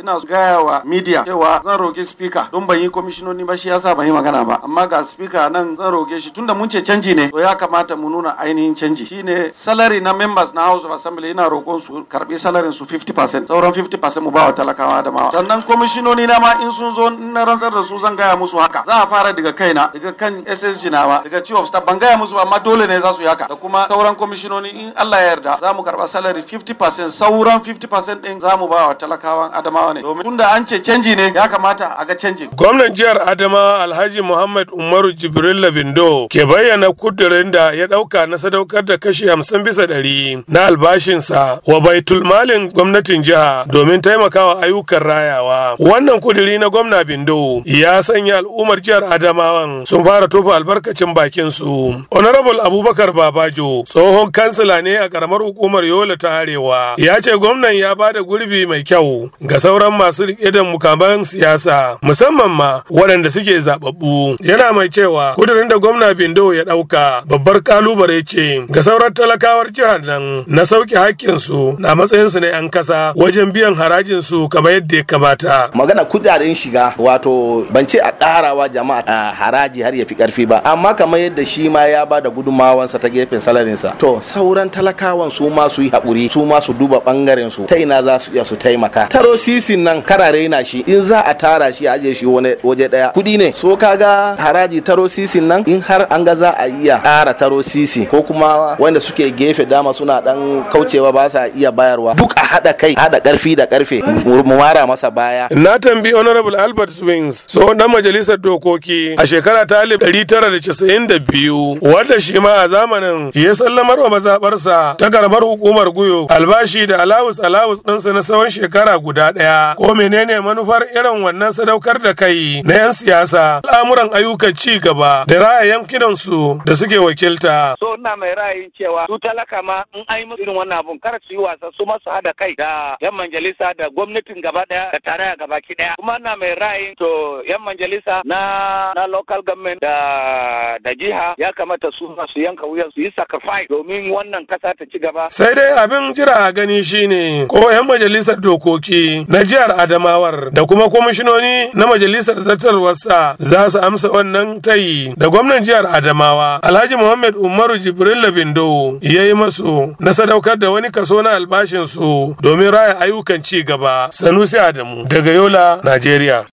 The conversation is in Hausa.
ina gaya wa media cewa zan roki speaker don ban yi komishinoni ba, shi yasa ban yi magana ba, amma ga speaker nan zan roke shi tunda mun ce canji ne to ya kamata mu nuna ainihin canji. Shine salary na members na House of Assembly ina roƙon su karbi salarin su 50%, sauran 50% mu ba wa talakawa Adamawa. Sannan komishinoni na ma in sun zo na rantsar da su zan gaya musu haka. Za a fara daga kaina, daga kan SSG nawa, daga chief of staff, ban gaya musu ba amma dole ne za su yi haka. Da kuma sauran komishinoni in Allah ya yarda za mu karba salary 50%, sauran 50% din za mu ba wa talakawan Adamawa ne. Domin tunda an ce canji ne ya kamata a ga canji. Gwamnan jihar Adamawa Alhaji Muhammad Umaru Jibril Labindo ke bayyana kudirin da ya dauka na sadaukar da kashi 50% na albashinsa wa baitul malin gwamnatin jiha domin taimakawa ayyukan rayawa. Wannan kudiri na gwamna Bindo ya sanya al'ummar jihar Adamawan sun fara tofa albarkacin bakin su. Honorable Abubakar Babajo, tsohon kansila ne a karamar hukumar Yola ta Arewa, ya ce gwamnan ya bada gurbi mai kyau ga sauran masu rike da mukaman siyasa, musamman ma waɗanda suke zababbu. Yana mai cewa kudirin da gwamna Bindo ya ɗauka babbar kalubale ce ga sauran talakawar jihar nan na sauke hakkinsu na matsayinsu na 'yan kasa wajen biyan harajin su kamar yadda ya kamata. Magana kudaden shiga, wato ban ce a ƙarawa jama'a haraji har ya fi ƙarfi ba, amma kamar yadda shi ma ya ba da gudunmawansa ta gefen salarinsa, to sauran talakawan su ma su yi haƙuri, su ma su duba ɓangaren su ta ina za su iya su taimaka. Taro sisin nan karare na shi, in za a tara shi a aje shi waje ɗaya kuɗi ne, so kaga haraji taro sisin nan in har an ga za a iya ƙara taro sisi ko kuma wanda suke gefe dama suna dan kaucewa ba sa iya bayarwa, duk a haɗa kai, haɗa ƙarfi da ƙarfe mu mara masa baya. Na tambayi Honorable Albert Swings, tsohon dan majalisar dokoki a shekara ta 1992, wanda shi ma a zamanin ya sallamar wa mazaɓarsa ta karamar hukumar Guyo albashi da alawus ɗinsa na tsawon shekara guda ɗaya. Ko menene manufar irin wannan sadaukar da kai na 'yan siyasa al'amuran ayyukan ci gaba da raya yankinan su da suke wakilta? So ina mai ra'ayin cewa su talaka ma in ai musu irin wannan abun kar su yi wasa, su masu hada kai da 'yan majalisa da gwamnatin gaba daya da tarayya gaba ki daya. Kuma ina mai ra'ayin to 'yan majalisa na local government da jiha ya kamata su yanka wuyan su yi sacrifice domin wannan kasa ta ci gaba. Sai dai abin jira a gani shine ko 'yan majalisar dokoki na jihar Adamawar da kuma kwamishinoni na majalisar zartarwarsa za su amsa wannan tayi da gwamnan jihar Adamawa Alhaji Muhammad Umaru Jibril Labindo ya yi masu na sadaukar da wani kaso na albashinsu domin raya ayyukan ci gaba. Sanusi Adamu daga Yola, Najeriya.